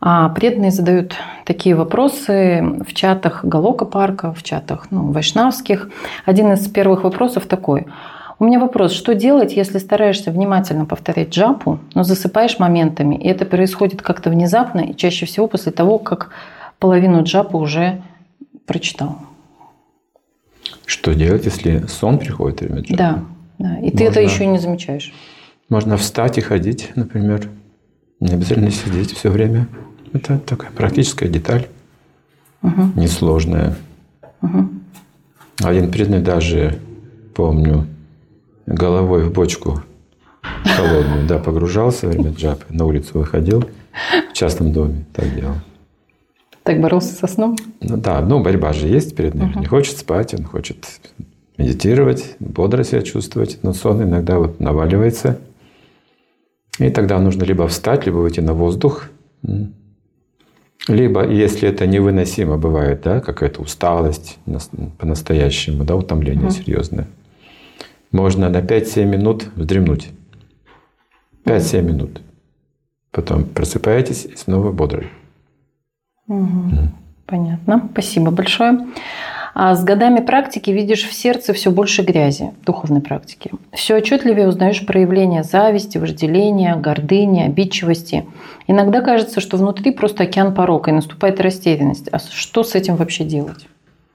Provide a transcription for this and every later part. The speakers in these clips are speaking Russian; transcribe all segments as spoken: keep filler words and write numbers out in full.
А преданные задают такие вопросы в чатах Галока парка, в чатах ну, вайшнавских. Один из первых вопросов такой. У меня вопрос, что делать, если стараешься внимательно повторять джапу, но засыпаешь моментами, и это происходит как-то внезапно, и чаще всего после того, как половину джапы уже прочитал? Что делать, если сон приходит во время джапы? Да, да. И можно, ты это еще и не замечаешь. Можно встать и ходить, например. Не обязательно сидеть все время. Это такая практическая деталь, угу. несложная. Угу. Один преданный даже, помню, головой в бочку холодную, да, погружался во время джапы, на улицу выходил, в частном доме так делал. Так боролся со сном? Ну да, ну борьба же есть перед ним. Uh-huh. Не хочет спать, он хочет медитировать, бодро себя чувствовать, но сон иногда вот наваливается. И тогда нужно либо встать, либо выйти на воздух. Либо, если это невыносимо бывает, да, какая-то усталость по-настоящему, да, утомление uh-huh. серьезное, можно на пять-семь минут вздремнуть. пять-семь минут. Потом просыпаетесь и снова бодрый. Угу. Mm. Понятно. Спасибо большое. А с годами практики видишь в сердце все больше грязи, духовной практики. Все отчетливее узнаешь проявления зависти, вожделения, гордыни, обидчивости. Иногда кажется, что внутри просто океан порока, и наступает растерянность. А что с этим вообще делать?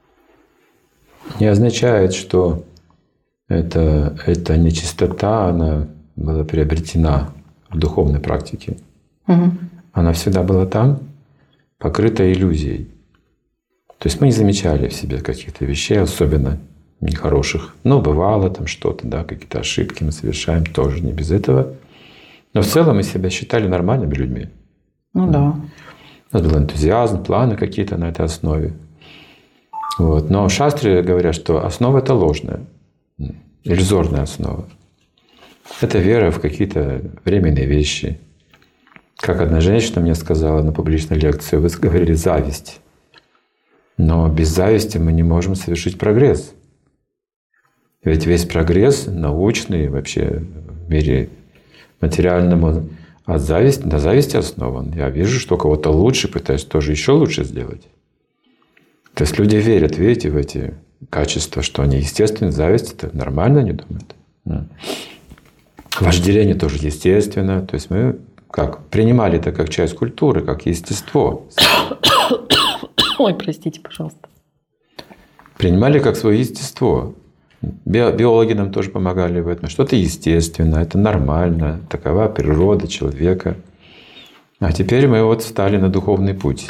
Не означает, что это, эта нечистота, она была приобретена в духовной практике. Угу. Она всегда была там, покрыта иллюзией. То есть мы не замечали в себе каких-то вещей, особенно нехороших. Но бывало там что-то, да, какие-то ошибки мы совершаем, тоже не без этого. Но в целом мы себя считали нормальными людьми. Ну да. У нас был энтузиазм, планы какие-то на этой основе. Вот. Но шастры говорят, что основа – это ложная, иллюзорная основа. Это вера в какие-то временные вещи. Как одна женщина мне сказала на публичной лекции, вы говорили зависть. Но без зависти мы не можем совершить прогресс. Ведь весь прогресс научный вообще в мире материальном, он от зависти, на зависти основан. Я вижу, что у кого-то лучше, пытаюсь тоже еще лучше сделать. То есть люди верят, видите, в эти качества, что они естественны, зависть – это нормально, они думают. Вожделение тоже естественно. То есть мы как принимали это как часть культуры, как естество. Ой, простите, пожалуйста. Принимали как свое естество. Биологи нам тоже помогали в этом. Что-то естественно, это нормально, такова природа человека. А теперь мы вот встали на духовный путь.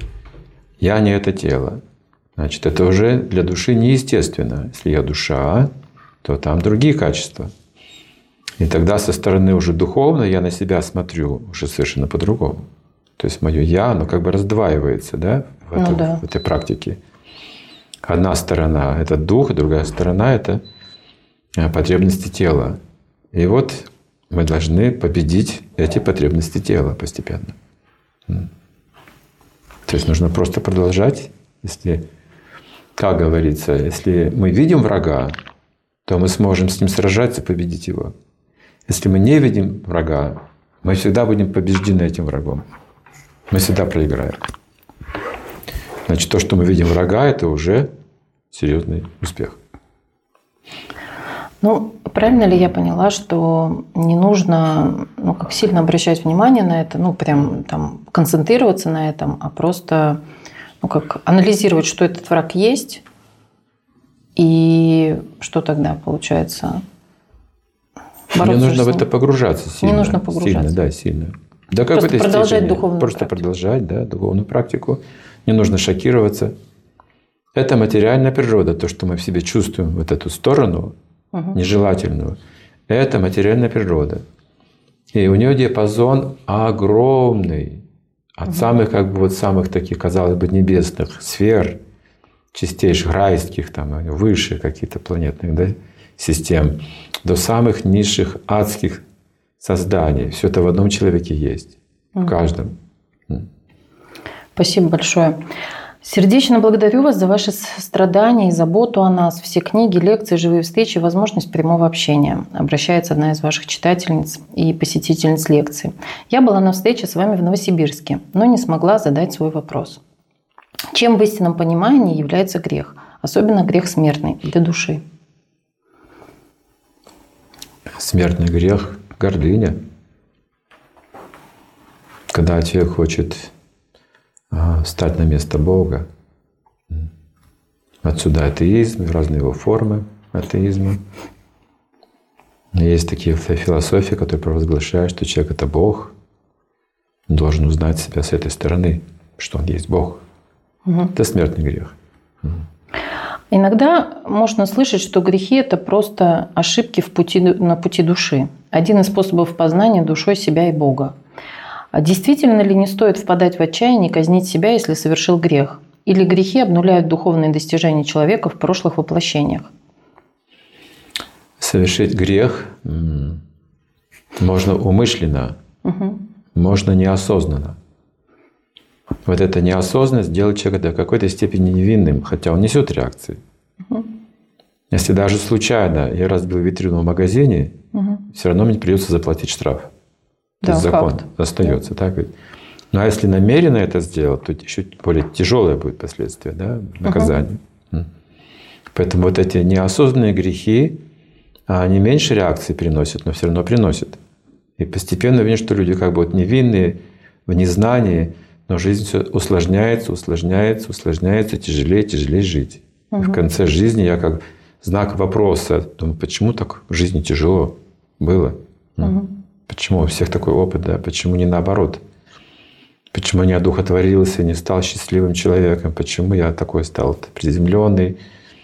Я не это тело. Значит, это уже для души неестественно. Если я душа, то там другие качества. И тогда со стороны уже духовной я на себя смотрю уже совершенно по-другому. То есть мое «я», оно как бы раздваивается, да, в, ну, этом, да. в этой практике. Одна сторона – это дух, другая сторона – это потребности тела. И вот мы должны победить эти потребности тела постепенно. То есть нужно просто продолжать. Если, как говорится, если мы видим врага, то мы сможем с ним сражаться и победить его. Если мы не видим врага, мы всегда будем побеждены этим врагом. Мы всегда проиграем. Значит, то, что мы видим врага, это уже серьезный успех. Ну, правильно ли я поняла, что не нужно, ну, как сильно обращать внимание на это, ну, прям там концентрироваться на этом, а просто, ну, как анализировать, что этот враг есть, и что тогда получается? Не нужно в это погружаться сильно. Не нужно погружаться. Сильно, да, сильно. До просто продолжать степени. духовную Просто практику. продолжать, да, духовную практику. Не нужно шокироваться. Это материальная природа, то, что мы в себе чувствуем, вот эту сторону, угу. нежелательную, это материальная природа. И у нее диапазон огромный. От угу. самых, как бы, вот самых таких, казалось бы, небесных сфер, чистейших, райских, там, выше каких-то планетных, да, систем, до самых низших адских созданий. Все это в одном человеке есть. Угу. В каждом. Спасибо большое. Сердечно благодарю вас за ваши страдания и заботу о нас. Все книги, лекции, живые встречи, возможность прямого общения. Обращается одна из ваших читательниц и посетительниц лекции. Я была на встрече с вами в Новосибирске, но не смогла задать свой вопрос. Чем в истинном понимании является грех? Особенно грех смертный для души. Смертный грех – гордыня. Когда человек хочет встать на место Бога. Отсюда атеизм, разные его формы атеизма. Есть такие философии, которые провозглашают, что человек — это Бог. Он должен узнать себя с этой стороны, что он есть Бог. Угу. Это смертный грех. Угу. Иногда можно слышать, что грехи – это просто ошибки в пути, на пути души. Один из способов познания душой себя и Бога. А действительно ли не стоит впадать в отчаяние и казнить себя, если совершил грех? Или грехи обнуляют духовные достижения человека в прошлых воплощениях? Совершить грех можно умышленно, угу. можно неосознанно. Вот эта неосознанность делает человека до какой-то степени невинным, хотя он несет реакции. Угу. Если даже случайно я разбил витрину в магазине, угу. все равно мне придется заплатить штраф. То да, есть закон факт. остается. Да. Так ведь? Ну а если намеренно это сделать, то еще более тяжелое будет последствие, да, наказание. Угу. Поэтому вот эти неосознанные грехи, они меньше реакции приносят, но все равно приносят. И постепенно видно, что люди как бы вот невинные, в незнании, но жизнь все усложняется, усложняется, усложняется, тяжелее, тяжелее жить. Угу. И в конце жизни я как знак вопроса думаю, почему так в жизни тяжело было? Угу. Почему у всех такой опыт, да? Почему не наоборот? Почему я одухотворился, не стал счастливым человеком? Почему я такой стал приземленный,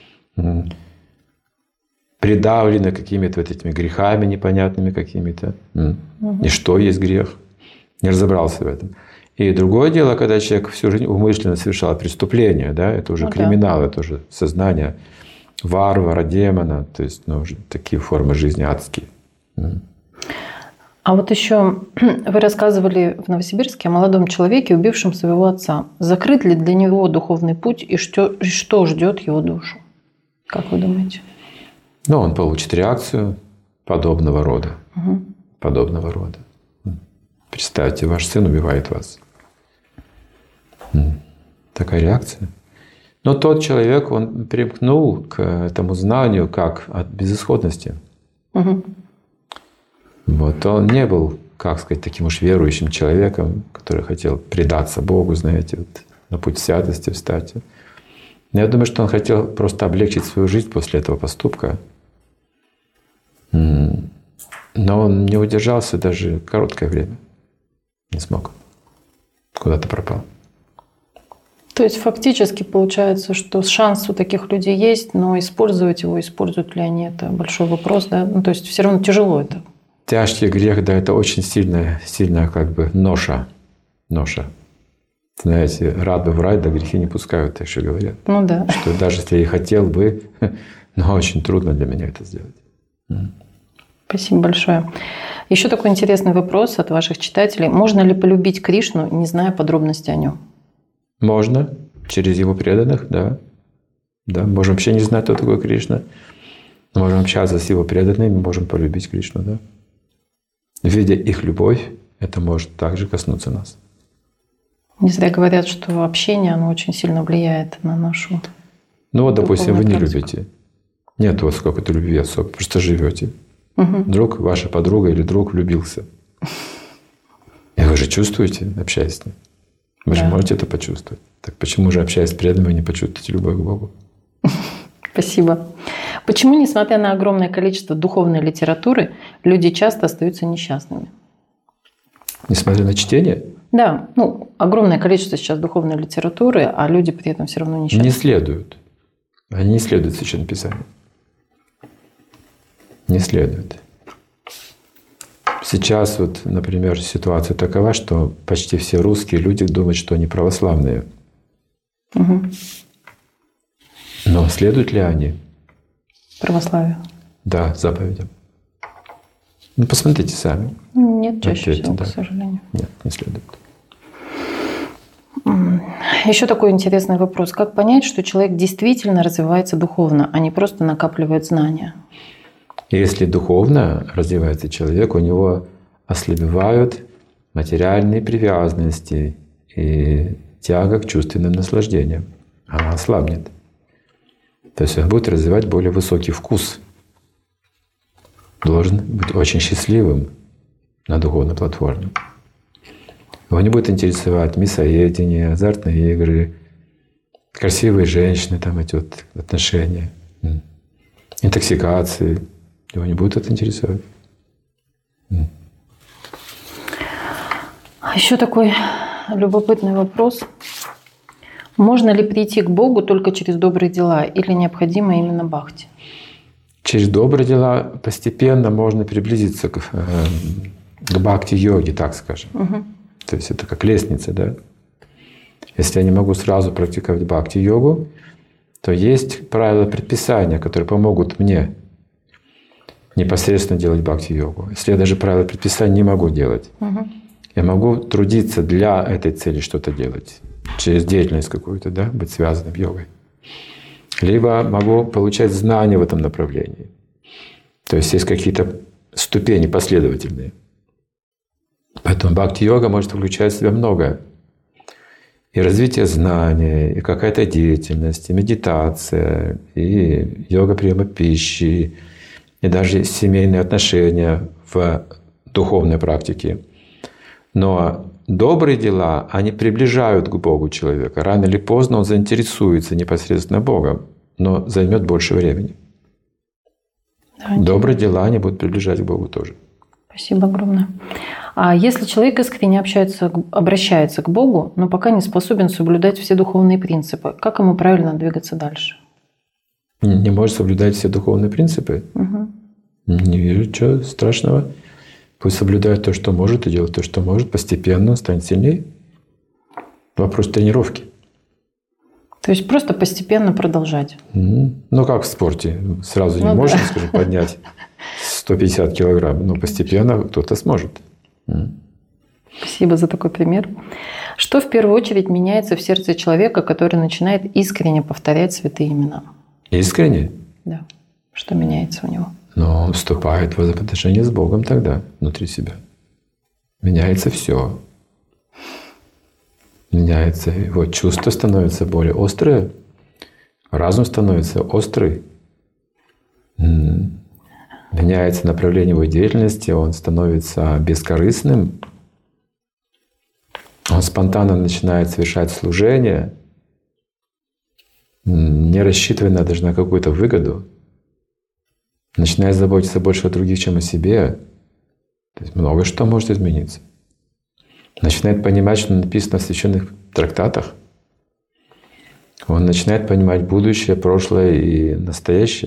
придавленный какими-то вот этими грехами непонятными какими-то? Угу. И что есть грех? Не разобрался в этом. И другое дело, когда человек всю жизнь умышленно совершал преступление, да? Это уже ну, криминал, да. Это уже сознание варвара, демона, то есть ну, уже такие формы жизни адские. А вот еще вы рассказывали в Новосибирске о молодом человеке, убившем своего отца. Закрыт ли для него духовный путь и что, и что ждет его душу? Как вы думаете? Ну, он получит реакцию подобного рода. Угу. Подобного рода. Представьте, ваш сын убивает вас. Такая реакция. Но тот человек, он примкнул к этому знанию как от безысходности. Угу. Вот. Он не был, как сказать, таким уж верующим человеком, который хотел предаться Богу, знаете, вот, на путь святости встать. Но я думаю, что он хотел просто облегчить свою жизнь после этого поступка. Но он не удержался даже короткое время. Не смог. Куда-то пропал. То есть фактически получается, что шанс у таких людей есть, но использовать его, используют ли они, это большой вопрос, да? Ну, то есть все равно тяжело это. Тяжкий грех, да, это очень сильная, сильная как бы ноша. Ноша. Знаете, рад бы врать, да грехи не пускают, так что говорят. Ну да. Что даже если я и хотел бы, но очень трудно для меня это сделать. Спасибо большое. Еще такой интересный вопрос от ваших читателей. Можно ли полюбить Кришну, не зная подробностей о нем? Можно. Через его преданных, да. Да, можем вообще не знать, кто такой Кришна. Можем общаться с его преданными, можем полюбить Кришну, да. Видя их любовь, это может также коснуться нас. Не зря говорят, что общение, оно очень сильно влияет на нашу. Ну вот, допустим, вы не практику. любите. Нет у вас сколько-то любви особо, просто живете. Угу. Друг, ваша подруга или друг влюбился. И вы же чувствуете, общаясь с ним. Вы да. же можете это почувствовать. Так почему же, общаясь с преданными, вы не почувствуете любовь к Богу? Спасибо. Почему, несмотря на огромное количество духовной литературы, люди часто остаются несчастными? Несмотря на чтение? Да. Ну, огромное количество сейчас духовной литературы, а люди при этом все равно несчастны. Не следуют. Они не следуют Священному Писанию. Не следует. Сейчас вот, например, ситуация такова, что почти все русские люди думают, что они православные. Угу. Но следуют ли они? Православию. Да, заповедям. Ну, посмотрите сами. Нет, чаще Ответьте, всего, да. к сожалению. Нет, не следует. Еще такой интересный вопрос. Как понять, что человек действительно развивается духовно, а не просто накапливает знания? Если духовно развивается человек, у него ослабевают материальные привязанности и тяга к чувственным наслаждениям. Она ослабнет. То есть он будет развивать более высокий вкус. Должен быть очень счастливым на духовной платформе. Его не будет интересовать мясоедение, азартные игры, красивые женщины, там эти вот отношения, интоксикации. Его не будет это интересовать. А еще такой любопытный вопрос. Можно ли прийти к Богу только через добрые дела или необходимо именно бхакти? Через добрые дела постепенно можно приблизиться к, э, к бхакти-йоге, так скажем. Угу. То есть это как лестница, да? Если я не могу сразу практиковать бхакти-йогу, то есть правила предписания, которые помогут мне непосредственно делать бхакти-йогу. Если я даже правила предписания не могу делать, угу. я могу трудиться для этой цели что-то делать, через деятельность какую-то, да, быть связанным йогой. Либо могу получать знания в этом направлении. То есть есть какие-то ступени последовательные. Поэтому бхакти-йога может включать в себя многое. И развитие знания, и какая-то деятельность, и медитация, и йога приема пищи, и даже семейные отношения в духовной практике. Но добрые дела, они приближают к Богу человека. Рано или поздно он заинтересуется непосредственно Богом, но займет больше времени. Да, добрые дела, они будут приближать к Богу тоже. Спасибо огромное. А если человек искренне общается, обращается к Богу, но пока не способен соблюдать все духовные принципы, как ему правильно двигаться дальше? Не, не может соблюдать все духовные принципы? Угу. Не вижу ничего страшного. Пусть соблюдает то, что может, и делает то, что может, постепенно станет сильнее. Вопрос тренировки. То есть просто постепенно продолжать. Mm-hmm. Ну, как в спорте. Сразу не ну, можно, да. скажем, поднять сто пятьдесят килограмм. Но постепенно кто-то сможет. Mm-hmm. Спасибо за такой пример. Что в первую очередь меняется в сердце человека, который начинает искренне повторять святые имена? Искренне? Да. Что меняется у него? Но он вступает в взаимоотношения с Богом тогда, внутри себя. Меняется все. Меняется его чувства, становятся более острые, разум становится острый. Меняется направление его деятельности, он становится бескорыстным. Он спонтанно начинает совершать служение, не рассчитывая даже на какую-то выгоду. Начинает заботиться больше о других, чем о себе. То есть много что может измениться. Начинает понимать, что написано в священных трактатах. Он начинает понимать будущее, прошлое и настоящее.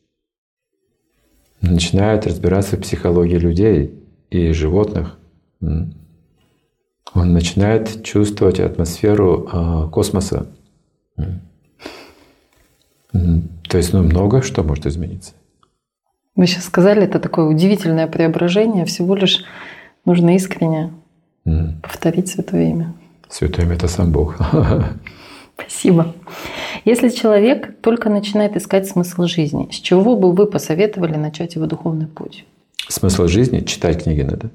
Начинает разбираться в психологии людей и животных. Он начинает чувствовать атмосферу космоса. То есть ну, много что может измениться. Вы сейчас сказали, это такое удивительное преображение. Всего лишь нужно искренне mm. повторить Святое Имя. Святое Имя – это сам Бог. Спасибо. Если человек только начинает искать смысл жизни, с чего бы вы посоветовали начать его духовный путь? Смысл жизни – читать книги надо.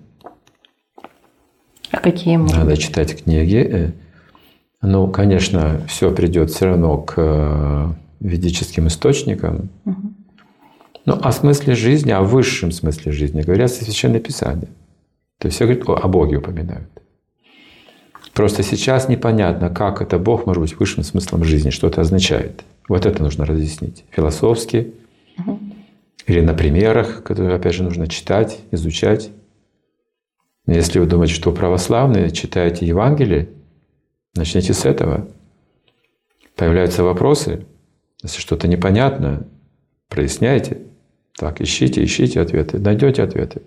А какие? Надо быть? Читать книги. Ну, конечно, все придет все равно к ведическим источникам. Угу. Ну, о смысле жизни, о высшем смысле жизни говорят Священное Писание. То есть все говорят, о Боге упоминают. Просто сейчас непонятно, как это Бог может быть высшим смыслом жизни, что это означает. Вот это нужно разъяснить. Философски угу. или на примерах, которые, опять же, нужно читать, изучать. Если вы думаете, что православные читаете Евангелие, начните с этого. Появляются вопросы. Если что-то непонятно, проясняйте. Так, ищите, ищите ответы, найдете ответы.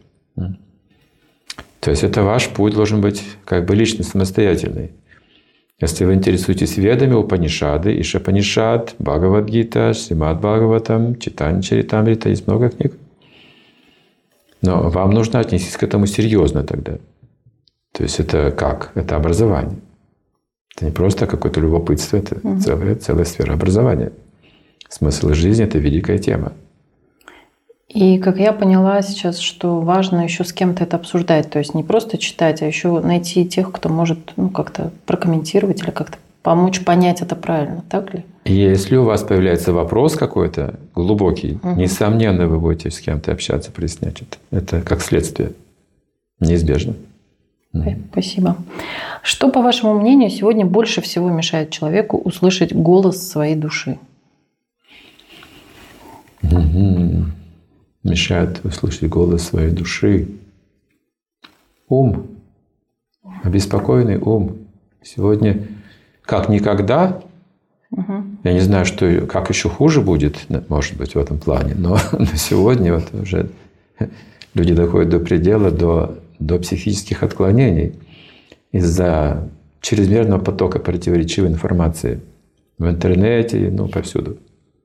То есть это ваш путь должен быть как бы лично самостоятельный. Если вы интересуетесь ведами, Упанишады, Ишапанишад, Бхагавад-гита, Шримад Бхагаватам, Читания Чаритамрита, есть много книг. Но вам нужно отнестись к этому серьезно тогда. То есть это как? Это образование. Это не просто какое-то любопытство, это угу. целая, целая сфера образования. Смысл жизни – это великая тема. И, как я поняла сейчас, что важно еще с кем-то это обсуждать. То есть не просто читать, а еще найти тех, кто может ну, как-то прокомментировать или как-то помочь понять это правильно. Так ли? И если у вас появляется вопрос какой-то глубокий, угу. несомненно, вы будете с кем-то общаться, прояснять это. Это как следствие. Неизбежно. Спасибо. Что, по вашему мнению, сегодня больше всего мешает человеку услышать голос своей души? Угу. Мешает услышать голос своей души. Ум. Обеспокоенный ум. Сегодня, как никогда, угу. я не знаю, что, как еще хуже будет, может быть, в этом плане, но, но сегодня вот уже люди доходят до предела, до, до психических отклонений из-за чрезмерного потока противоречивой информации в интернете, ну, повсюду.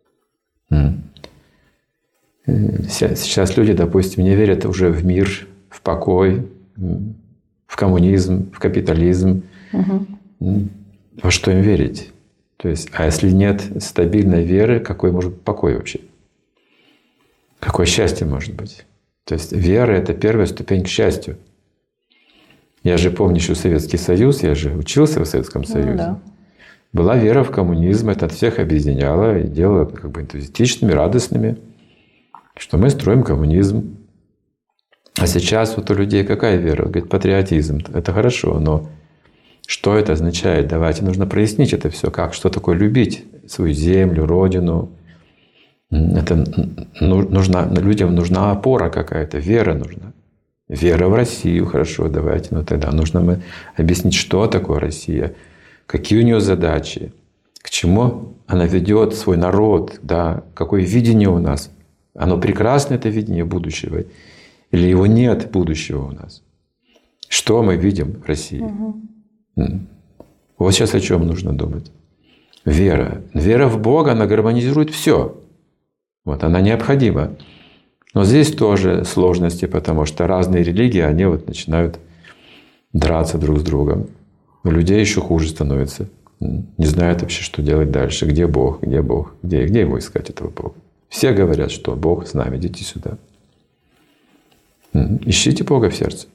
Сейчас люди, допустим, не верят уже в мир, в покой, в коммунизм, в капитализм. Угу. Во что им верить? То есть, а если нет стабильной веры, какой может быть покой вообще? Какое счастье может быть? То есть вера – это первая ступень к счастью. Я же помню еще Советский Союз, я же учился в Советском Союзе. Ну, да. Была вера в коммунизм, это всех объединяло и делало как бы энтузиастичными, радостными, что мы строим коммунизм. А сейчас вот у людей какая вера? Говорит, патриотизм. Это хорошо, но что это означает? Давайте нужно прояснить это все. Как? Что такое любить свою землю, родину? Это нужна, людям нужна опора какая-то, вера нужна. Вера в Россию, хорошо, давайте. Но тогда нужно мы объяснить, что такое Россия, какие у нее задачи, к чему она ведет свой народ, да, какое видение у нас. Оно прекрасно, это видение будущего, или его нет будущего у нас? Что мы видим в России? Угу. Вот сейчас о чем нужно думать. Вера. Вера в Бога, она гармонизирует все. Вот, она необходима. Но здесь тоже сложности, потому что разные религии, они вот начинают драться друг с другом. У людей еще хуже становится. Не знают вообще, что делать дальше. Где Бог? Где Бог? Где, где его искать, этого Бога? Все говорят, что Бог с нами, идите сюда. Ищите Бога в сердце.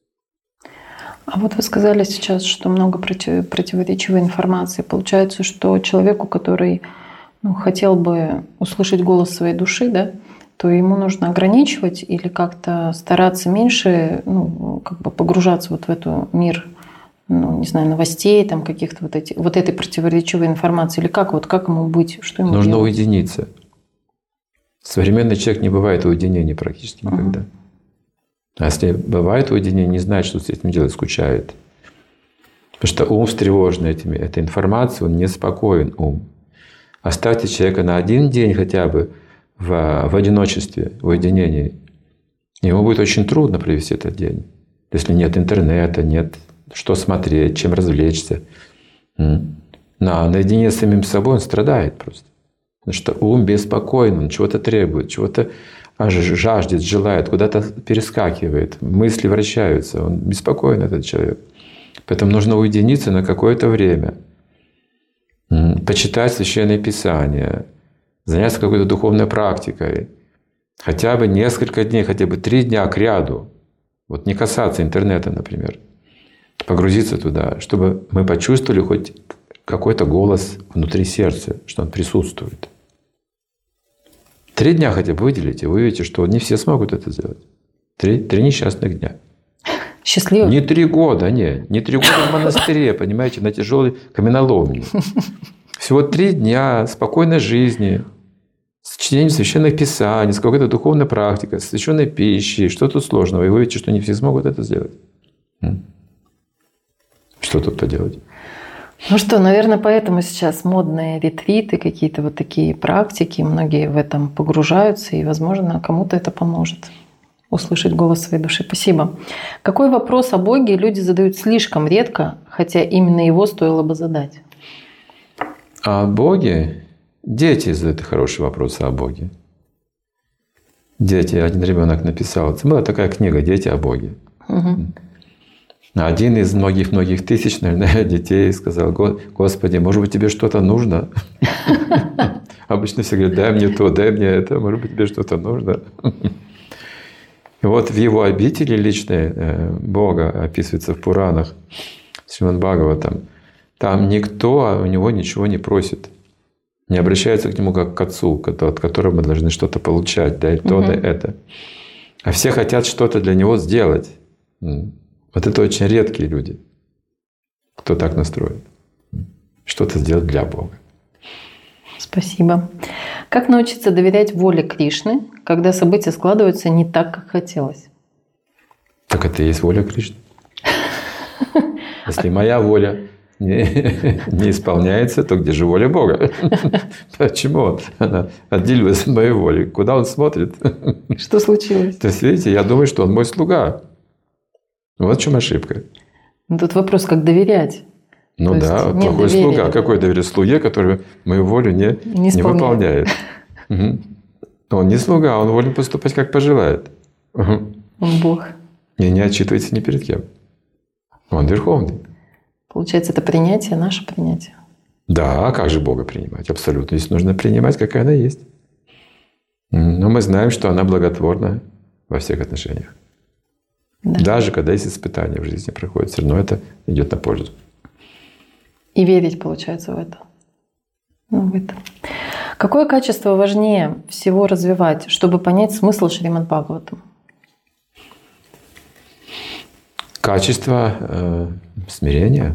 А вот вы сказали сейчас, что много против, противоречивой информации. Получается, что человеку, который ну, хотел бы услышать голос своей души, да, то ему нужно ограничивать или как-то стараться меньше ну, как бы погружаться вот в этот мир, ну, не знаю, новостей, там, каких-то вот, эти, вот этой противоречивой информации. Или как, вот, как ему быть? Что ему нужно делать? Уединиться. Современный человек не бывает уединения практически никогда. Uh-huh. А если бывает уединение, не знает, что с этим делать, скучает. Потому что ум встревожен этими, этой информацией, он неспокоен, ум. Оставьте человека на один день хотя бы в, в одиночестве, в уединении. Ему будет очень трудно провести этот день. Если нет интернета, нет что смотреть, чем развлечься. На, наедине с самим собой он страдает просто. Потому что ум беспокоен, он чего-то требует, чего-то жаждет, желает, куда-то перескакивает, мысли вращаются. Он беспокоен, этот человек. Поэтому нужно уединиться на какое-то время. Почитать Священное Писание, заняться какой-то духовной практикой. Хотя бы несколько дней, хотя бы три дня к ряду. Вот не касаться интернета, например. Погрузиться туда, чтобы мы почувствовали хоть какой-то голос внутри сердца, что он присутствует. Три дня хотя бы выделите, вы увидите, что не все смогут это сделать. Три, три несчастных дня. Счастливо. Не три года, не. Не три года в монастыре, понимаете, на тяжелой каменоломне. Всего три дня спокойной жизни, с чтением священных писаний, с какой-то духовной практикой, с священной пищей. Что тут сложного? И вы увидите, что не все смогут это сделать. Что тут поделать? Ну что, наверное, поэтому сейчас модные ретриты, какие-то вот такие практики, многие в этом погружаются, и, возможно, кому-то это поможет услышать голос своей души. Спасибо. Какой вопрос о Боге люди задают слишком редко, хотя именно его стоило бы задать? О Боге? Дети задают хорошие вопросы о Боге. Дети, один ребенок написал, это была такая книга «Дети о Боге». Угу. Один из многих-многих тысяч, наверное, детей сказал: Господи, может быть, тебе что-то нужно? Обычно все говорят: дай мне то, дай мне это, может быть, тебе что-то нужно. И вот в его обители личной Бога описывается в Пуранах, Шримад Бхагаватам. Там никто у него ничего не просит. Не обращается к нему как к отцу, от которого мы должны что-то получать, да, и то, да, это. А все хотят что-то для него сделать. Вот это очень редкие люди, кто так настроен. Что-то сделать для Бога. Спасибо. Как научиться доверять воле Кришны, когда события складываются не так, как хотелось? Так это и есть воля Кришны. Если моя воля не, не исполняется, то где же воля Бога? Почему она отделилась от моей воли? Куда он смотрит? Что случилось? То есть, видите, я думаю, что он мой слуга. Вот в чем ошибка. Тут вопрос, как доверять. Ну То да, плохой доверия, слуга. да. Какое доверие слуге, который мою волю не, не, не выполняет? Угу. Он не слуга, он волен поступать, как пожелает. Угу. Он Бог. И не отчитывается ни перед кем. Он верховный. Получается, это принятие, наше принятие. Да, а как же Бога принимать? Абсолютно. Здесь нужно принимать, какая она есть. Но мы знаем, что она благотворна во всех отношениях. Да. Даже когда есть испытания в жизни проходят, все равно это идет на пользу. И верить, получается, в это. Ну, в это. Какое качество важнее всего развивать, чтобы понять смысл Шримад Бхагаватам? Качество э, смирения.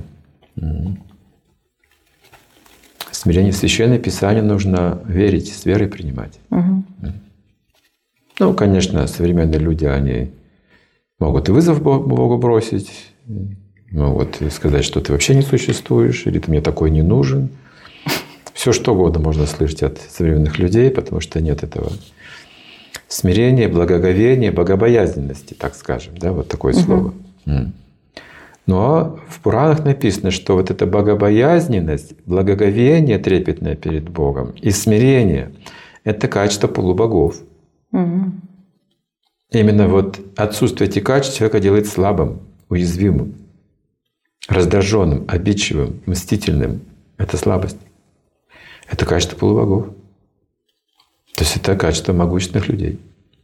Смирение в Священное Писание нужно верить, с верой принимать. Угу. Ну, конечно, современные люди, они могут и вызов Богу бросить, могут сказать, что ты вообще не существуешь, или ты мне такой не нужен. Все что угодно можно слышать от современных людей, потому что нет этого смирения, благоговения, богобоязненности, так скажем. Да, вот такое угу. слово. Но в Пуранах написано, что вот эта богобоязненность, благоговение трепетное перед Богом и смирение — это качество полубогов. Угу. Именно вот отсутствие этих качеств человека делает слабым, уязвимым, раздраженным, обидчивым, мстительным. Это слабость. Это качество полубогов. То есть это качество могущественных людей.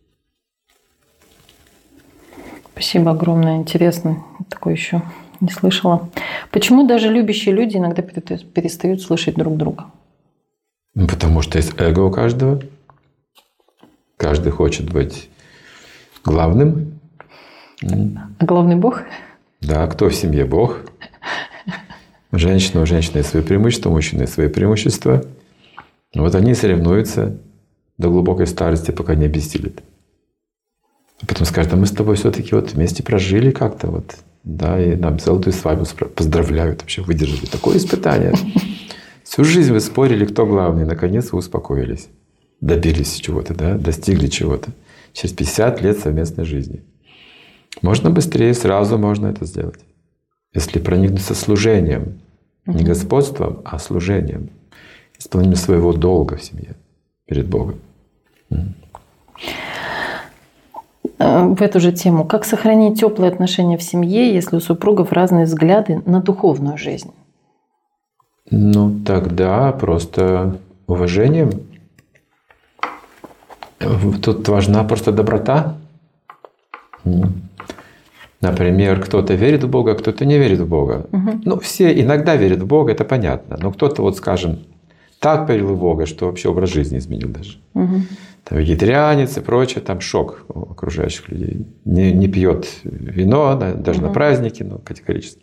Спасибо огромное. Интересно. Такое еще не слышала. Почему даже любящие люди иногда перестают слышать друг друга? Потому что есть эго у каждого. Каждый хочет быть главным. А главный Бог? Да, кто в семье Бог? Женщина, у женщины есть свои преимущества, у мужчины есть свои преимущества. Вот они соревнуются до глубокой старости, пока не обессилят. А потом скажут: а мы с тобой все-таки вот вместе прожили как-то, вот, да, и нам золотую свадьбу поздравляют, вообще выдержали такое испытание. Всю жизнь вы спорили, кто главный, наконец вы успокоились, добились чего-то, да, достигли чего-то. Через пятьдесят лет совместной жизни. Можно быстрее, сразу можно это сделать. Если проникнуться служением, не господством, а служением, исполнением своего долга в семье перед Богом. В эту же тему. Как сохранить теплые отношения в семье, если у супругов разные взгляды на духовную жизнь? Ну, тогда просто уважением. Тут важна просто доброта. Например, кто-то верит в Бога, кто-то не верит в Бога. Угу. Ну, все иногда верят в Бога, это понятно. Но кто-то, вот скажем, так поверил в Бога, что вообще образ жизни изменил даже. Угу. Там вегетарианец и прочее, там шок у окружающих людей. Не, не пьет вино, даже угу. на праздники, но категорически.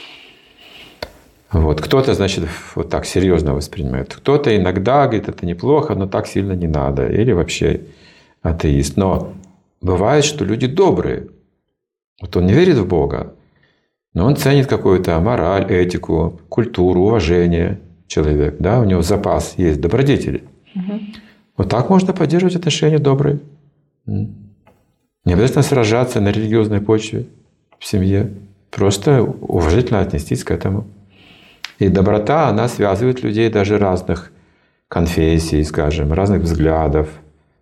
Вот. Кто-то, значит, вот так серьезно воспринимает. Кто-то иногда говорит, это неплохо, но так сильно не надо. Или вообще атеист. Но бывает, что люди добрые. Вот он не верит в Бога, но он ценит какую-то мораль, этику, культуру, уважение человек. Да? У него запас есть добродетели. Угу. Вот так можно поддерживать отношения добрые. Не обязательно сражаться на религиозной почве в семье. Просто уважительно отнестись к этому. И доброта, она связывает людей даже разных конфессий, скажем, разных взглядов.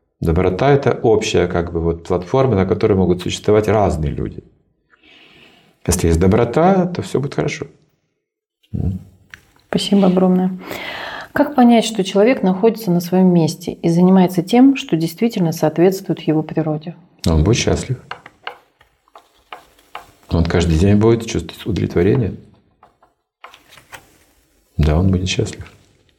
Доброта — это общая как бы, вот, платформа, на которой могут существовать разные люди. Если есть доброта, то все будет хорошо. Спасибо огромное. Как понять, что человек находится на своем месте и занимается тем, что действительно соответствует его природе? Он будет счастлив. Он каждый день будет чувствовать удовлетворение. Да, он будет счастлив.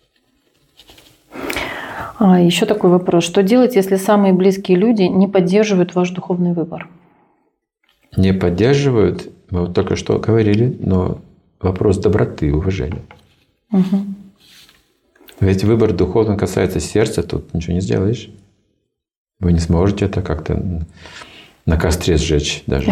А еще такой вопрос. Что делать, если самые близкие люди не поддерживают ваш духовный выбор? Не поддерживают, мы вот только что говорили, но вопрос доброты и уважения. Угу. Ведь выбор духовный касается сердца, тут ничего не сделаешь. Вы не сможете это как-то на костре сжечь даже.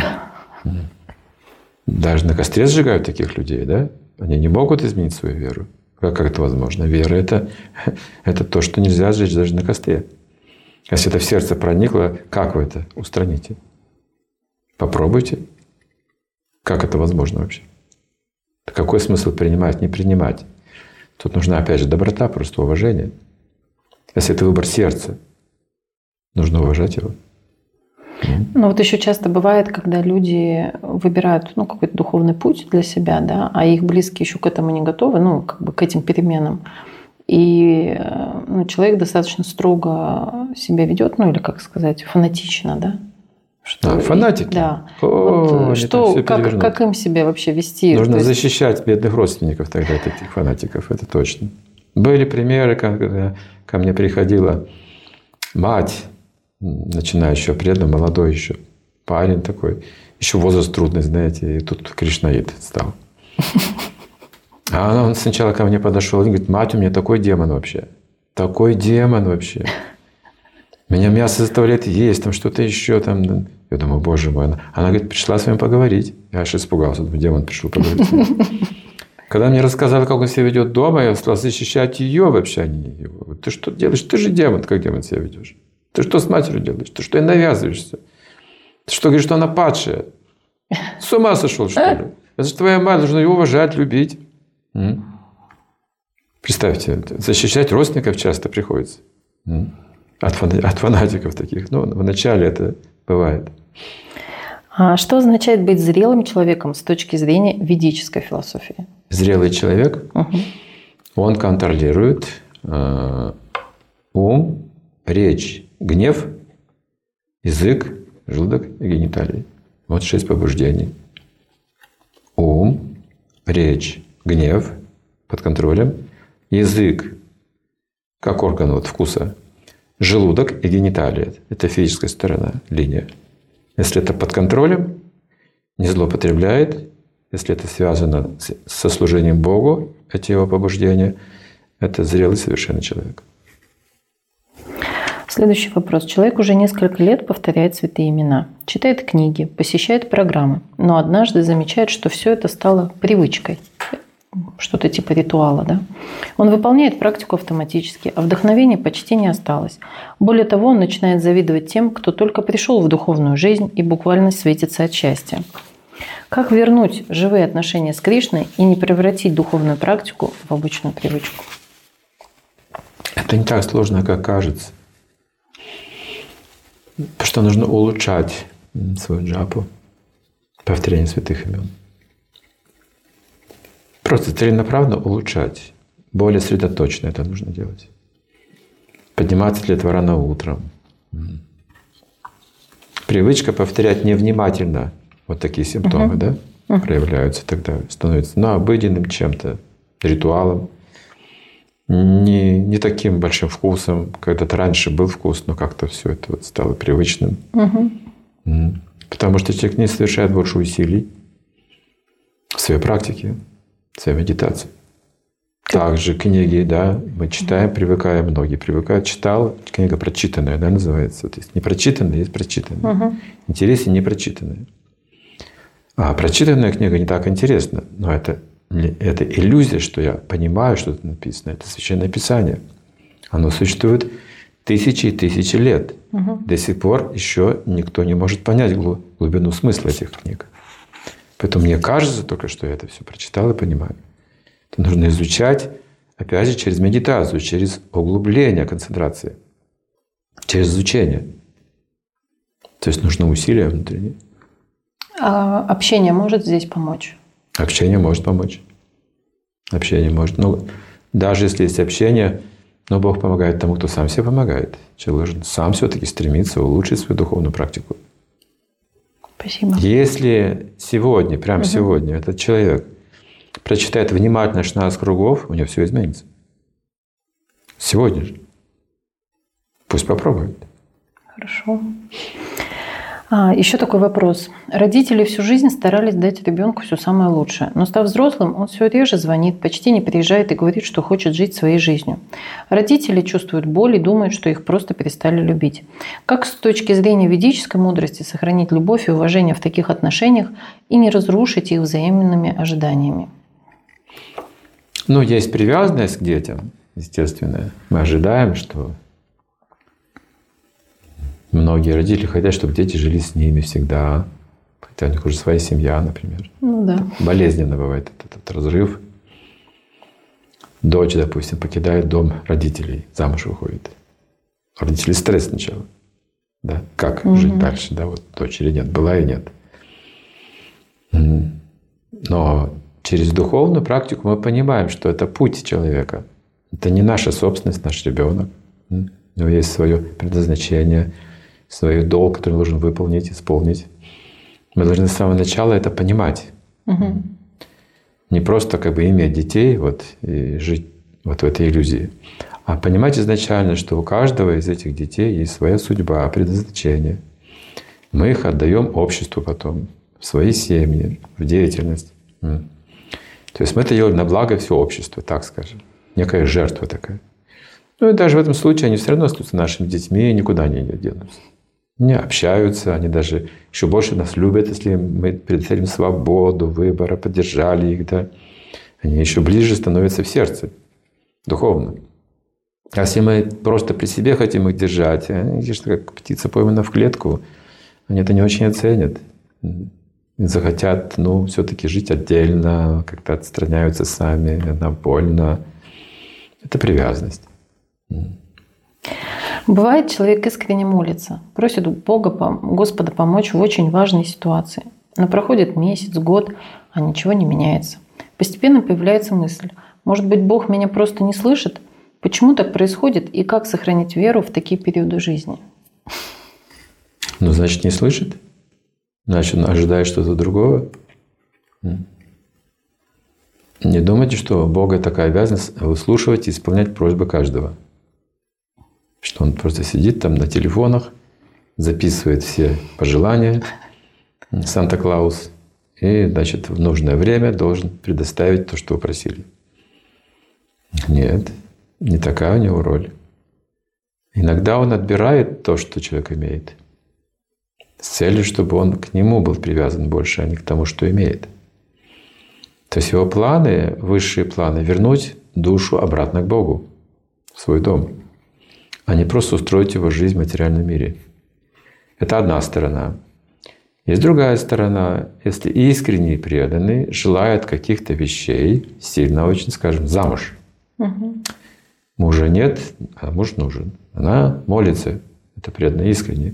Даже на костре сжигают таких людей, да? Они не могут изменить свою веру. Как, как это возможно? Вера – это, это то, что нельзя сжечь даже на костре. Если это в сердце проникло, как вы это устраните? Попробуйте. Как это возможно вообще? Какой смысл принимать, не принимать? Тут нужна, опять же, доброта, просто уважение. Если это выбор сердца, нужно уважать его. Ну вот еще часто бывает, когда люди выбирают ну, какой-то духовный путь для себя, да, а их близкие еще к этому не готовы, ну, как бы к этим переменам. И ну, человек достаточно строго себя ведет, ну или, как сказать, фанатично, да? Что, а, фанатики? Да. О, вот, что, как, как им себя вообще вести? Нужно есть... защищать бедных родственников тогда от этих фанатиков, это точно. Были примеры, когда ко мне приходила мать, начинающего преданного, молодой еще парень такой, еще возраст трудный, знаете, и тут кришнаит стал. А он сначала ко мне подошел и говорит: мать, у меня такой демон вообще, такой демон вообще. Меня мясо заставляет есть, там что-то еще там. Я думаю, боже мой. Она, она говорит, пришла с вами поговорить. Я аж испугался, думаю, демон пришел поговорить. Когда мне рассказали, как он себя ведет дома, я стал защищать ее вообще, а не его. Ты что делаешь? Ты же демон, как демон себя ведешь? Ты что с матерью делаешь? Ты что ей навязываешься? Ты что говоришь, что она падшая? С ума сошел, что ли? Это же твоя мать, должна ее уважать, любить. М? Представьте, защищать родственников часто приходится. М? От, фан... от фанатиков таких. Ну, вначале это бывает. А что означает быть зрелым человеком с точки зрения ведической философии? Зрелый человек, угу. Он контролирует э, ум, речь, гнев, язык, желудок и гениталии. Вот шесть побуждений. Ум, речь, гнев под контролем, язык как орган вот, вкуса, желудок и гениталия. Это физическая сторона, линия. Если это под контролем, не злоупотребляет, если это связано со служением Богу, эти его побуждения, это зрелый совершенный человек. Следующий вопрос. Человек уже несколько лет повторяет святые имена, читает книги, посещает программы, но однажды замечает, что все это стало привычкой. Что-то типа ритуала, да? Он выполняет практику автоматически, а вдохновения почти не осталось. Более того, он начинает завидовать тем, кто только пришел в духовную жизнь и буквально светится от счастья. Как вернуть живые отношения с Кришной и не превратить духовную практику в обычную привычку? Это не так сложно, как кажется. Потому что нужно улучшать свою джапу, повторение святых имен. Просто целенаправленно улучшать. Более сосредоточенно это нужно делать. Подниматься для этого рано утром. Привычка повторять невнимательно. Вот такие симптомы, uh-huh. да, uh-huh. проявляются тогда. Становится ну, обыденным чем-то, ритуалом. Не, не таким большим вкусом. Когда-то раньше был вкус, но как-то все это вот стало привычным. Uh-huh. Потому что человек не совершает больше усилий в своей практике, в своей медитации. Также книги, да, мы читаем, привыкаем, многие привыкают. Читал, книга прочитанная, да, называется. То есть не прочитанная, есть прочитанная. Uh-huh. Интереснее не прочитанная. А прочитанная книга не так интересна. Но это, это иллюзия, что я понимаю, что тут написано. Это Священное Писание. Оно существует тысячи и тысячи лет. Uh-huh. До сих пор еще никто не может понять глубину смысла этих книг. Поэтому мне кажется только, что я это все прочитал и понимаю. Это нужно изучать, опять же, через медитацию, через углубление концентрации, через изучение. То есть нужно усилия внутренние. А общение может здесь помочь? Общение может помочь. Общение может. Ну, даже если есть общение, но Бог помогает тому, кто сам себе помогает. Человек должен сам все-таки стремиться улучшить свою духовную практику. Спасибо. Если сегодня, прямо угу. сегодня, этот человек прочитает внимательно шестнадцать кругов, у него все изменится. Сегодня же. Пусть попробует. Хорошо. А, еще такой вопрос. Родители всю жизнь старались дать ребенку все самое лучшее, но став взрослым, он все реже звонит, почти не приезжает и говорит, что хочет жить своей жизнью. Родители чувствуют боль и думают, что их просто перестали любить. Как с точки зрения ведической мудрости сохранить любовь и уважение в таких отношениях и не разрушить их взаимными ожиданиями? Ну, есть привязанность к детям, естественно. Мы ожидаем, что многие родители хотят, чтобы дети жили с ними всегда. Хотя у них уже своя семья, например. Ну да. Болезненно бывает этот, этот разрыв. Дочь, допустим, покидает дом родителей, замуж выходит. У родителей стресс сначала. Да? Как угу. жить дальше? Да? Вот дочь или нет, была и нет. Но через духовную практику мы понимаем, что это путь человека. Это не наша собственность, наш ребенок. У него есть свое предназначение, свой долг, который он должен выполнить, исполнить. Мы должны с самого начала это понимать. Угу. Не просто как бы иметь детей вот, и жить вот в этой иллюзии, а понимать изначально, что у каждого из этих детей есть своя судьба, предназначение. Мы их отдаем обществу потом, в свои семьи, в деятельность. То есть мы это делаем на благо всего общества, так скажем. Некая жертва такая. Ну и даже в этом случае они все равно остаются нашими детьми и никуда не денутся. Они общаются, они даже еще больше нас любят, если мы предоставим свободу выбора, поддержали их. Да. Они еще ближе становятся в сердце, духовно. А если мы просто при себе хотим их держать, они, конечно, как птица поймана в клетку, они это не очень оценят. Захотят, ну, все-таки жить отдельно, как-то отстраняются сами, нам больно. Это привязанность. Бывает, человек искренне молится, просит Бога, Господа помочь в очень важной ситуации. Но проходит месяц, год, а ничего не меняется. Постепенно появляется мысль, может быть, Бог меня просто не слышит? Почему так происходит и как сохранить веру в такие периоды жизни? Ну, значит, не слышит? Значит, он ожидает что-то другого? Не думайте, что у Бога такая обязанность выслушивать и исполнять просьбы каждого. Что он просто сидит там на телефонах, записывает все пожелания, Санта-Клаус, и, значит, в нужное время должен предоставить то, что вы просили. Нет, не такая у него роль. Иногда он отбирает то, что человек имеет, с целью, чтобы он к нему был привязан больше, а не к тому, что имеет. То есть его планы, высшие планы, вернуть душу обратно к Богу, в свой дом, а не просто устроить его жизнь в материальном мире. Это одна сторона. Есть другая сторона. Если искренне и преданный желает каких-то вещей, сильно очень, скажем, замуж. Угу. Мужа нет, а муж нужен. Она молится, это преданно, искренне.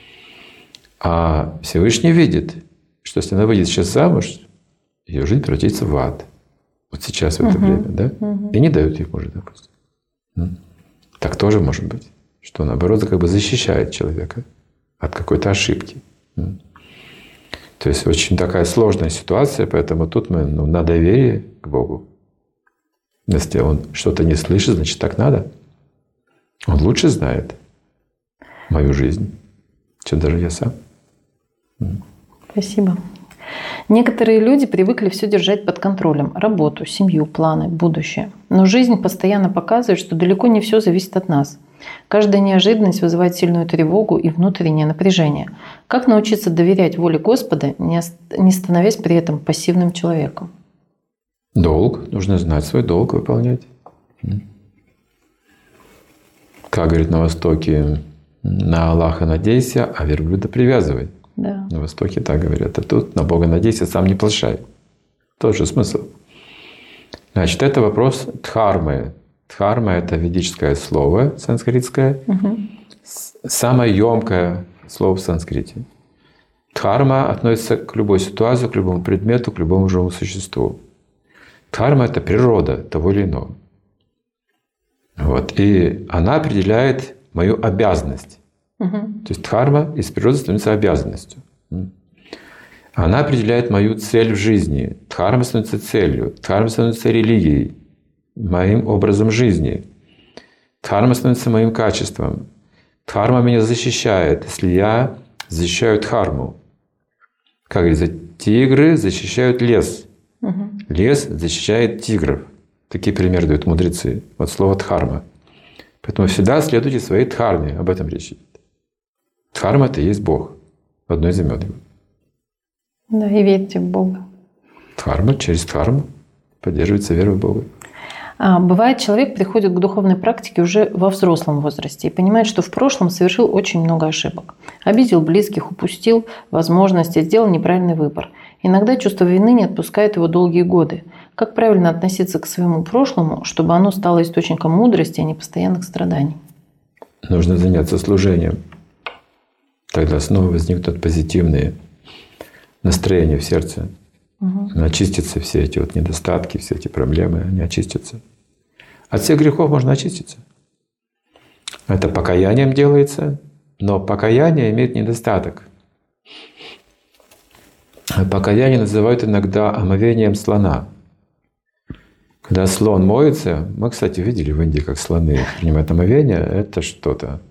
А Всевышний видит, что если она выйдет сейчас замуж, ее жизнь превратится в ад. Вот сейчас, в это угу. время. Да? Угу. И не дают ей мужа, допустим. Так тоже может быть. Что наоборот как бы защищает человека от какой-то ошибки. То есть очень такая сложная ситуация, поэтому тут мы ну, на доверие к Богу. Если он что-то не слышит, значит так надо. Он лучше знает мою жизнь, чем даже я сам. Спасибо. Некоторые люди привыкли все держать под контролем. Работу, семью, планы, будущее. Но жизнь постоянно показывает, что далеко не все зависит от нас. Каждая неожиданность вызывает сильную тревогу и внутреннее напряжение. Как научиться доверять воле Господа, не становясь при этом пассивным человеком? Долг. Нужно знать свой долг, выполнять. Как говорит на Востоке, на Аллаха надейся, а верблюда привязывай. Да. На Востоке так говорят. А тут на Бога надейся, сам не плашай. Тот же смысл. Значит, это вопрос дхармы. Дхарма – это ведическое слово санскритское. Угу. Самое емкое слово в санскрите. Дхарма относится к любой ситуации, к любому предмету, к любому живому существу. Дхарма — это природа того или иного. Вот. И она определяет мою обязанность. Угу. То есть дхарма из природы становится обязанностью. Она определяет мою цель в жизни. Дхарма становится целью. Дхарма становится религией, моим образом жизни. Дхарма становится моим качеством. Дхарма меня защищает, если я защищаю дхарму. Как говорится, тигры защищают лес. Угу. Лес защищает тигров. Такие примеры дают мудрецы. Вот слово дхарма. Поэтому всегда следуйте своей дхарме. Об этом речь идет. Дхарма — это и есть Бог. В одной из имен его. Да, и верьте в Бога. Дхарма, через дхарму поддерживается вера в Бога. А бывает, человек приходит к духовной практике уже во взрослом возрасте и понимает, что в прошлом совершил очень много ошибок. Обидел близких, упустил возможности, сделал неправильный выбор. Иногда чувство вины не отпускает его долгие годы. Как правильно относиться к своему прошлому, чтобы оно стало источником мудрости, а не постоянных страданий? Нужно заняться служением. Тогда снова возникнут позитивные настроения в сердце. Угу. Очистятся все эти вот недостатки, все эти проблемы, они очистятся. От всех грехов можно очиститься. Это покаянием делается, но покаяние имеет недостаток. Покаяние называют иногда омовением слона. Когда слон моется, мы, кстати, видели в Индии, как слоны принимают омовение, это что-то.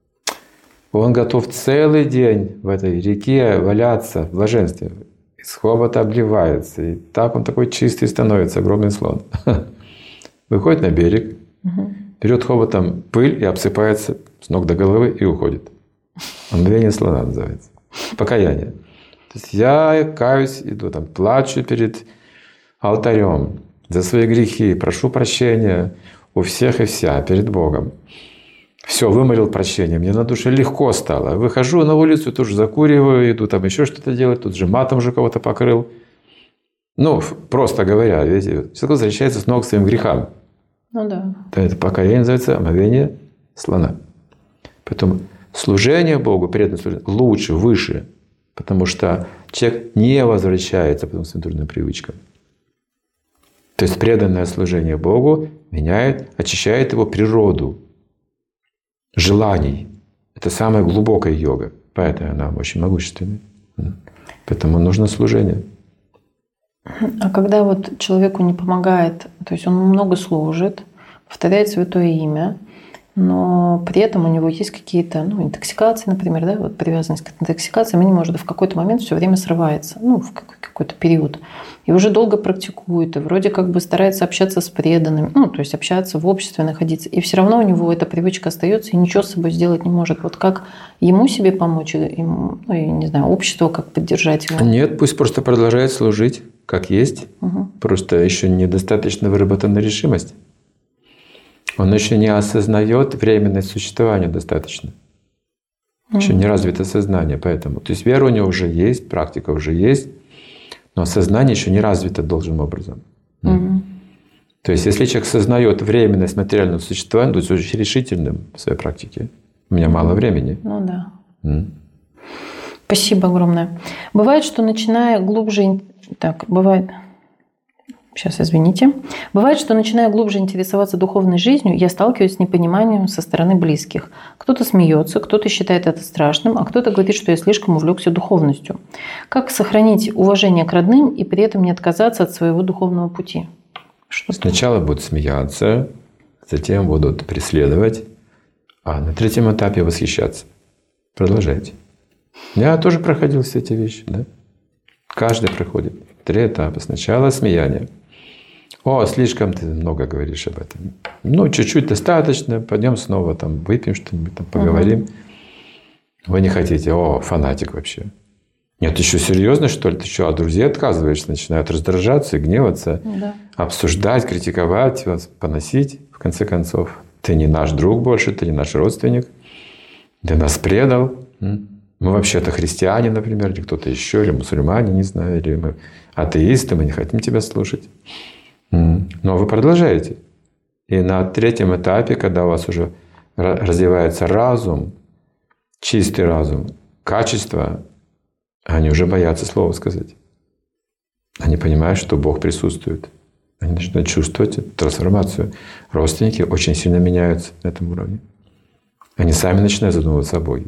Он готов целый день в этой реке валяться в блаженстве. Из хобота обливается. И так он такой чистый становится, огромный слон. Выходит на берег, берет хоботом пыль и обсыпается с ног до головы и уходит. Омовение слона называется. Покаяние. То есть я каюсь, иду там, плачу перед алтарем за свои грехи, прошу прощения у всех и вся перед Богом. Все, вымолил прощение, мне на душе легко стало. Выхожу на улицу, тут же закуриваю, иду там еще что-то делать, тут же матом уже кого-то покрыл. Ну, просто говоря, видите, человек возвращается снова к своим грехам. Ну да. Это покаяние называется омовение слона. Поэтому служение Богу, преданное служение, лучше, выше. Потому что человек не возвращается потом к своим дурным привычкам. То есть преданное служение Богу меняет, очищает его природу желаний. Это самая глубокая йога. Поэтому она очень могущественная. Поэтому нужно служение. А когда вот человеку не помогает, то есть он много служит, повторяет святое имя, но при этом у него есть какие-то, ну, интоксикации, например, да, вот привязанность к интоксикации, мы не можем, в какой-то момент все время срывается, ну, в какой-то период. И уже долго практикует, и вроде как бы старается общаться с преданными, ну, то есть общаться в обществе, находиться. И все равно у него эта привычка остается и ничего с собой сделать не может. Вот как ему себе помочь, ему, ну, я не знаю, общество как поддержать его? Нет, пусть просто продолжает служить, как есть. Угу. Просто еще недостаточно выработана решимость. Он еще не осознает временное существование достаточно. Mm-hmm. Еще не развито сознание, поэтому. То есть вера у него уже есть, практика уже есть, но сознание еще не развито должным образом. Mm-hmm. То есть если человек сознает временность материального существования, то есть очень решительным в своей практике. У меня мало времени. Ну да. Mm. Спасибо огромное. Бывает, что начиная глубже... Так, бывает... Сейчас, извините. Бывает, что начиная глубже интересоваться духовной жизнью, я сталкиваюсь с непониманием со стороны близких. Кто-то смеется, кто-то считает это страшным, а кто-то говорит, что я слишком увлекся духовностью. Как сохранить уважение к родным и при этом не отказаться от своего духовного пути? Что Сначала будут смеяться, затем будут преследовать, а на третьем этапе восхищаться. Продолжайте. Я тоже проходил все эти вещи, да? Каждый проходит. Три этапа. Сначала смеяние. О, слишком ты много говоришь об этом. Ну, чуть-чуть достаточно. Пойдем снова там выпьем что-нибудь, там поговорим. Угу. Вы не хотите. О, фанатик вообще. Нет, ты еще серьезно, что ли? Ты что, от друзей отказываешься? Начинают раздражаться и гневаться. Да. Обсуждать, критиковать, вас поносить. В конце концов. Ты не наш друг больше, ты не наш родственник. Ты нас предал. Мы вообще-то христиане, например, или кто-то еще, или мусульмане, не знаю, или мы атеисты, мы не хотим тебя слушать. Но вы продолжаете. И на третьем этапе, когда у вас уже развивается разум, чистый разум, качество Они уже боятся слова сказать. Они понимают, что Бог присутствует. Они начинают чувствовать эту трансформацию. Родственники очень сильно меняются на этом уровне. Они сами начинают задумываться о Боге.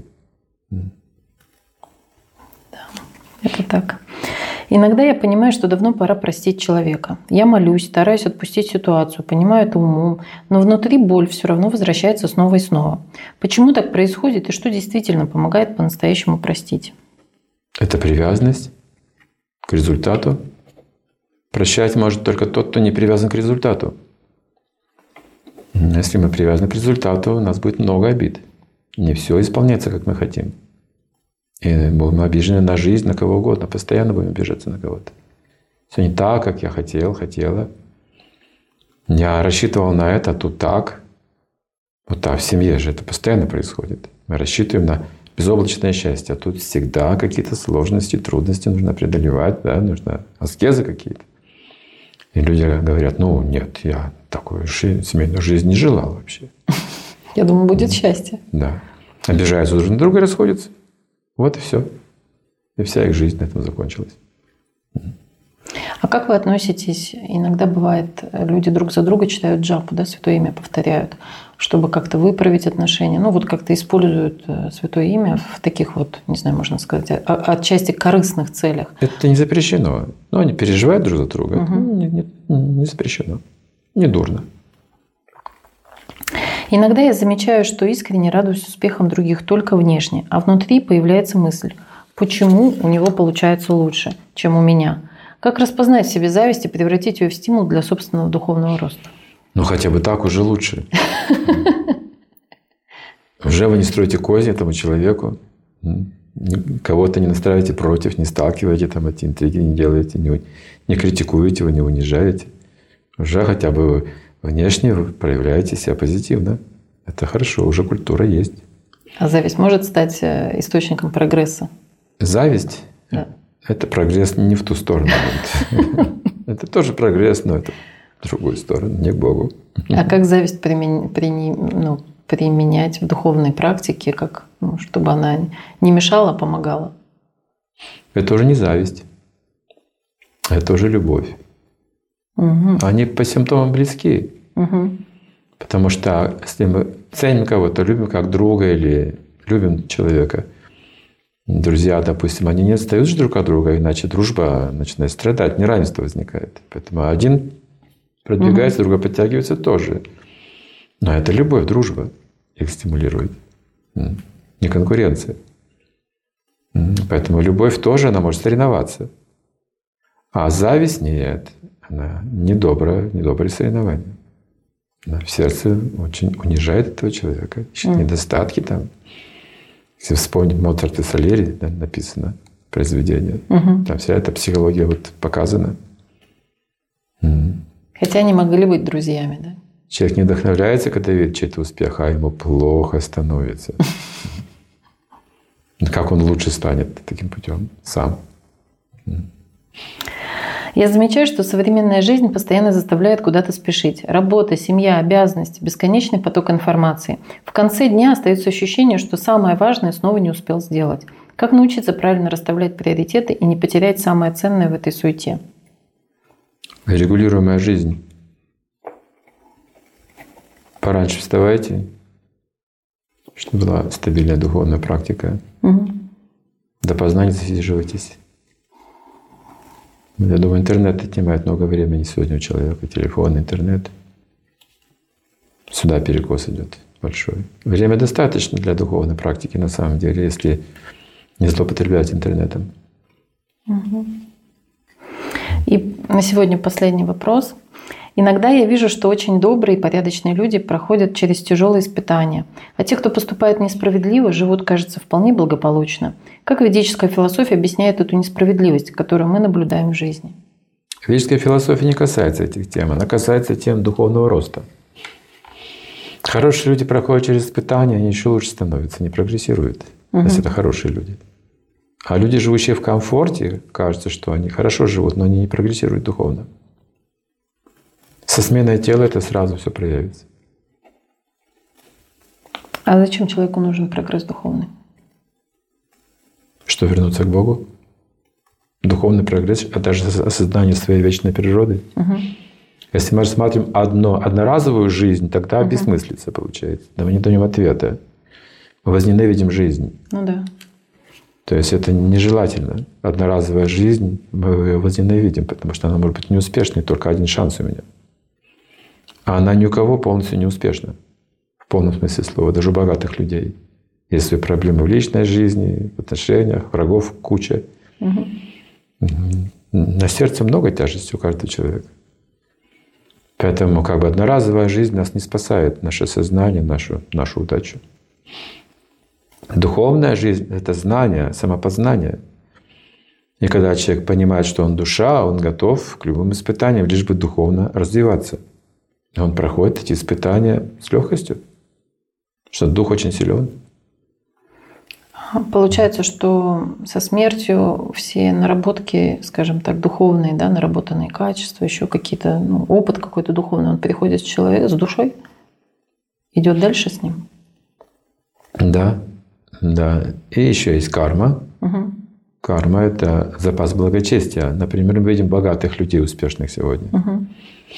Да, это так. Иногда я понимаю, что давно пора простить человека. Я молюсь, стараюсь отпустить ситуацию, понимаю это умом, но внутри боль все равно возвращается снова и снова. Почему так происходит и что действительно помогает по-настоящему простить? Это привязанность к результату. Прощать может только тот, кто не привязан к результату. Если мы привязаны к результату, у нас будет много обид. Не все исполняется, как мы хотим. И будем обижены на жизнь, на кого угодно. Постоянно будем обижаться на кого-то. Все не так, как я хотел, хотела. Я рассчитывал на это, а тут так. Вот так в семье же это постоянно происходит. Мы рассчитываем на безоблачное счастье, а тут всегда какие-то сложности, трудности нужно преодолевать, да, нужно аскезы какие-то. И люди говорят, ну нет, я такую семейную жизнь не желал вообще. Я думаю, будет счастье. Да. Обижаются друг на друга и расходятся. Вот и все. И вся их жизнь на этом закончилась. А как вы относитесь? Иногда бывает, люди друг за друга читают джапу, да, святое имя повторяют, чтобы как-то выправить отношения. Ну, вот как-то используют святое имя в таких вот, не знаю, можно сказать, отчасти корыстных целях. Это не запрещено. Но они переживают друг за друга. Угу. Не, не, не запрещено. Не дурно. Иногда я замечаю, что искренне радуюсь успехам других только внешне, а внутри появляется мысль, почему у него получается лучше, чем у меня. Как распознать в себе зависть и превратить ее в стимул для собственного духовного роста? Ну, хотя бы так уже лучше. Уже вы не строите козни этому человеку. Кого-то не настраиваете против, не сталкиваете, там эти интриги не делаете, не, не критикуете его, не унижаете. Уже хотя бы внешне вы проявляете себя позитивно. Это хорошо, уже культура есть. А зависть может стать источником прогресса? Зависть? Да. Это прогресс не в ту сторону. Это тоже прогресс, но это в другую сторону, не к Богу. А как зависть применять в духовной практике, как, ну, чтобы она не мешала, а помогала? Это уже не зависть. Это уже любовь. Угу. Они по симптомам близки. Угу. Потому что если мы ценим кого-то, любим как друга или любим человека, друзья, допустим, они не отстают же друг от друга, иначе дружба начинает страдать, неравенство возникает. Поэтому один продвигается, угу. другой подтягивается тоже. Но это любовь, дружба их стимулирует. Не конкуренция. Поэтому любовь тоже, она может соревноваться. А зависть нет. Она недобрая, недоброе соревнование. Она в сердце очень унижает этого человека. Ищет mm. недостатки там. Если вспомнить Моцарт и Сальери, да, написано произведение, mm-hmm. там вся эта психология вот показана. Mm. Хотя они могли быть друзьями, да? Человек не вдохновляется, когда видит чей-то успех, а ему плохо становится. Как он лучше станет таким путем сам? Я замечаю, что современная жизнь постоянно заставляет куда-то спешить. Работа, семья, обязанности, бесконечный поток информации. В конце дня остается ощущение, что самое важное снова не успел сделать. Как научиться правильно расставлять приоритеты и не потерять самое ценное в этой суете? Регулируемая жизнь. Пораньше вставайте, чтобы была стабильная духовная практика. Угу. Допоздна не засиживайтесь. Я думаю, интернет отнимает много времени сегодня у человека. Телефон, интернет. Сюда перекос идет большой. Время достаточно для духовной практики, на самом деле, если не злоупотреблять интернетом. Угу. И на сегодня последний вопрос. Иногда я вижу, что очень добрые и порядочные люди проходят через тяжелые испытания, а те, кто поступает несправедливо, живут, кажется, вполне благополучно. Как ведическая философия объясняет эту несправедливость, которую мы наблюдаем в жизни? Ведическая философия не касается этих тем, она касается тем духовного роста. Хорошие люди проходят через испытания, они еще лучше становятся, не прогрессируют, угу. если это хорошие люди. А люди, живущие в комфорте, кажется, что они хорошо живут, но они не прогрессируют духовно. Со сменой тела это сразу все проявится. А зачем человеку нужен прогресс духовный? Что, вернуться к Богу? духовный прогресс, а даже осознание своей вечной природы. Угу. Если мы рассматриваем одно, одноразовую жизнь, тогда угу. бессмыслица получается. Да мы не даем ответа. Мы возненавидим жизнь. Ну да. То есть это нежелательно. Одноразовая жизнь, мы ее возненавидим, потому что она может быть неуспешной, только один шанс у меня. А она ни у кого полностью не успешна. В полном смысле слова, даже у богатых людей. Есть свои проблемы в личной жизни, в отношениях, врагов куча. Угу. На сердце много тяжести у каждого человека. Поэтому как бы одноразовая жизнь нас не спасает, наше сознание, нашу, нашу удачу. Духовная жизнь – это знание, самопознание. И когда человек понимает, что он душа, он готов к любым испытаниям, лишь бы духовно развиваться. И он проходит эти испытания с легкостью, что дух очень силен. Получается, что со смертью все наработки, скажем так, духовные, да, наработанные качества, еще какие-то, ну, опыт какой-то духовный, он переходит с человека, с душой, идет дальше с ним. Да, да. И еще есть карма. Угу. Карма – это запас благочестия. Например, мы видим богатых людей, успешных сегодня. Угу.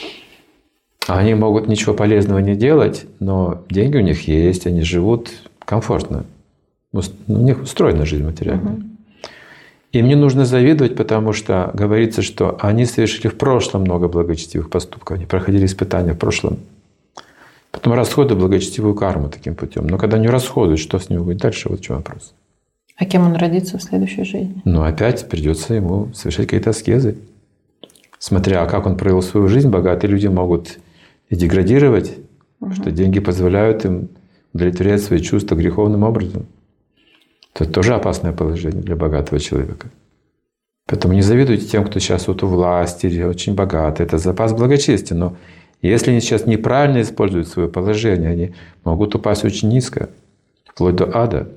Они могут ничего полезного не делать, но деньги у них есть, они живут комфортно. У них устроена жизнь материальная. Угу. Им не нужно завидовать, потому что говорится, что они совершили в прошлом много благочестивых поступков. Они проходили испытания в прошлом. Потом расходуют благочестивую карму таким путем. Но когда не расходуют, что с ним будет дальше? Вот в чем вопрос. А кем он родится в следующей жизни? Ну, опять придется ему совершать какие-то аскезы. Смотря как он провел свою жизнь, богатые люди могут и деградировать, угу. что деньги позволяют им удовлетворять свои чувства греховным образом. Это тоже опасное положение для богатого человека. Поэтому не завидуйте тем, кто сейчас вот у власти, очень богатый. Это запас благочестия. Но если они сейчас неправильно используют свое положение, они могут упасть очень низко, вплоть до ада.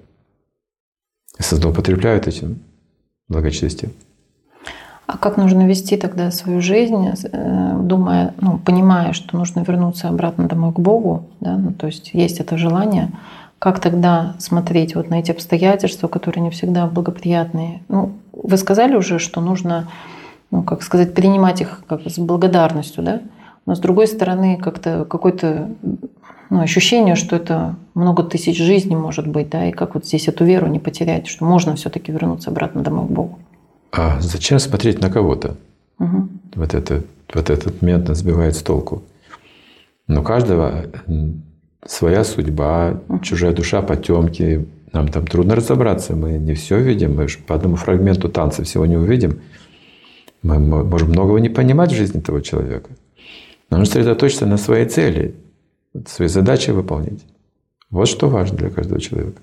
И злоупотребляют этим благочестием. А как нужно вести тогда свою жизнь, думая, ну, понимая, что нужно вернуться обратно домой к Богу, да? Ну, то есть есть это желание. Как тогда смотреть вот на эти обстоятельства, которые не всегда благоприятные? Ну, вы сказали уже, что нужно, ну, как сказать, принимать их как с благодарностью, да? Но с другой стороны, как-то какое-то, ну, ощущение, что это много тысяч жизней может быть, да? И как вот здесь эту веру не потерять, что можно все-таки вернуться обратно домой к Богу? А зачем смотреть на кого-то? Угу. Вот, это, вот этот момент нас сбивает с толку. Но у каждого своя судьба, uh-huh. чужая душа, потемки. Нам там трудно разобраться. Мы не все видим. Мы же по одному фрагменту танца всего не увидим. Мы можем многого не понимать в жизни того человека. Нам нужно сосредоточиться на своей цели, свои задачи выполнить. Вот что важно для каждого человека.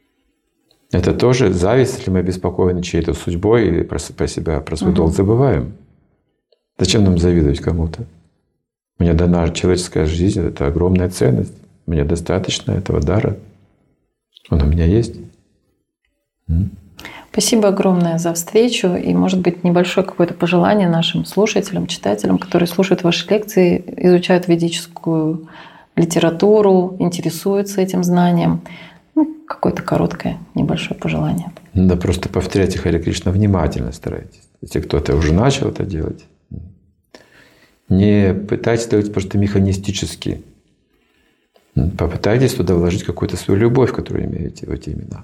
Это тоже зависть, если мы обеспокоены чьей-то судьбой и про себя, про свой uh-huh. долг забываем. Зачем нам завидовать кому-то? Мне дана человеческая жизнь, это огромная ценность. Мне достаточно этого дара. Он у меня есть. Спасибо огромное за встречу. И, может быть, небольшое какое-то пожелание нашим слушателям, читателям, которые слушают ваши лекции, изучают ведическую литературу, интересуются этим знанием. Ну, какое-то короткое, небольшое пожелание. Да просто повторяйте Харе Кришна внимательно старайтесь. Если кто-то уже начал это делать, не пытайтесь делать просто механистически. Попытайтесь туда вложить какую-то свою любовь, которую имеете в эти имена.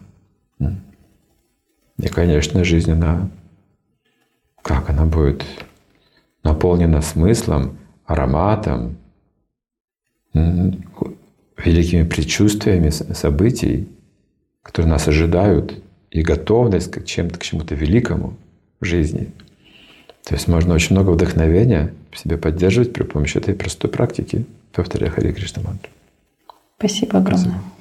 И, конечно, жизнь, она, как она будет наполнена смыслом, ароматом, великими предчувствиями событий, которые нас ожидают, и готовность к чем-то, к чему-то великому в жизни. То есть можно очень много вдохновения в себе поддерживать при помощи этой простой практики, повторяя Харе Кришна мантру. Спасибо огромное. Спасибо.